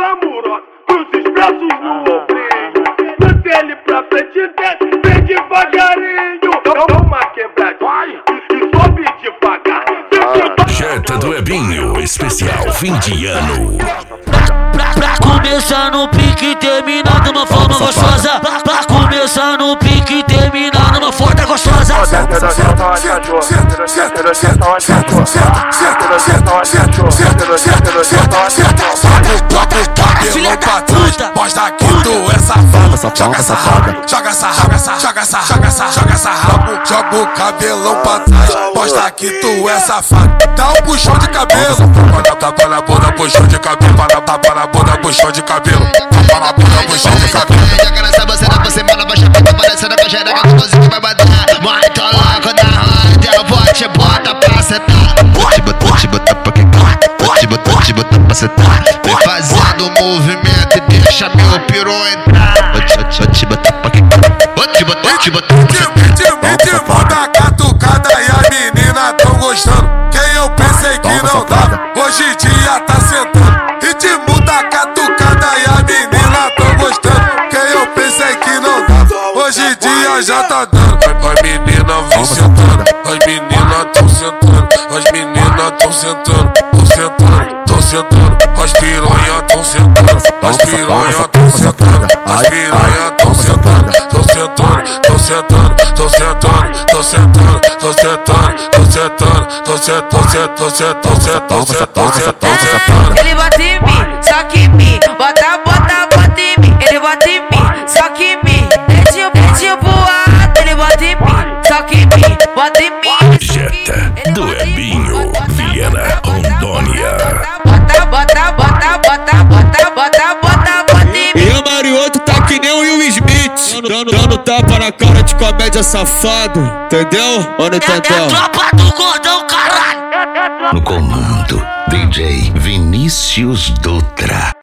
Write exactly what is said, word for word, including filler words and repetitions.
glamurosa, dos expressos no ombrinho. Desce ele pra frente e desce, vem devagarinho. Não, não uma quebradinha e sobe devagar. Jetta do Ebinho, especial fim de ano. Pra, pra começar no pique e terminar de uma forma gostosa. Pra, pra começar no pique e terminar numa forma gostosa. Cabelão pra trás, mostra que tu é safado. Joga essa raba, joga essa, joga essa, joga essa, joga essa, joga essa raba. Joga o cabelão pra trás, mostra que tu é safado. Dá um puxão de cabelo, tapa na bunda, puxão de cabelo. Tapa na bunda, puxão de cabelo. Tapa na bunda, puxão de cabelo. Joga nessa boceta por cima da baixa preta, parecendo a xereca que você que vai bater. Muito louco da roda, eu vou te botar pra sentar. Vou te botar, vou te botar pra quicar. Vou te botar, vou te botar pra sentar. Vem fazendo movimento e deixa meu piru entrar. Vou te, vou te botar pra quicar. Vou te botar, vou te botar pra sentar. Ritmo da catucada e a menina tão gostando. Quem eu pensei que não dava, hoje em dia tá sentando. Ritmo da catucada e a menina tão gostando. Quem eu pensei que não dava, hoje em dia já tá dando. As meninas vão sentando, as meninas tão sentando, as meninas tão sentando, tão sentando, tão sentando. As piranhas tão sentando, as piranhas tão sentando, as piranhas tão sentando, tão sentando, tão sentando, tão sentando, tão sentando, tão sentando, tão sentando, tão sentando, tão sentando, tão sentando, tão sentando, tão sentando. Ele bota em mim, só que em mim, bota, bota, bota em mim. Ele bota em mim, só que em mim. É tipo, é tipo ato. Ele bota em mim, só que em mim, bota em mim. Jetta do Ebinho, Viana, Rondônia. Bota, bota, bota, bota, bota, bota, bota, bota em mim. E o Marioto tá que nem o Will Smith, dando, dando tapa na cara de comédia safado, entendeu? Ou não entendeu? É tropa do gordão, caralho. No comando, D J Vinícius Dutra.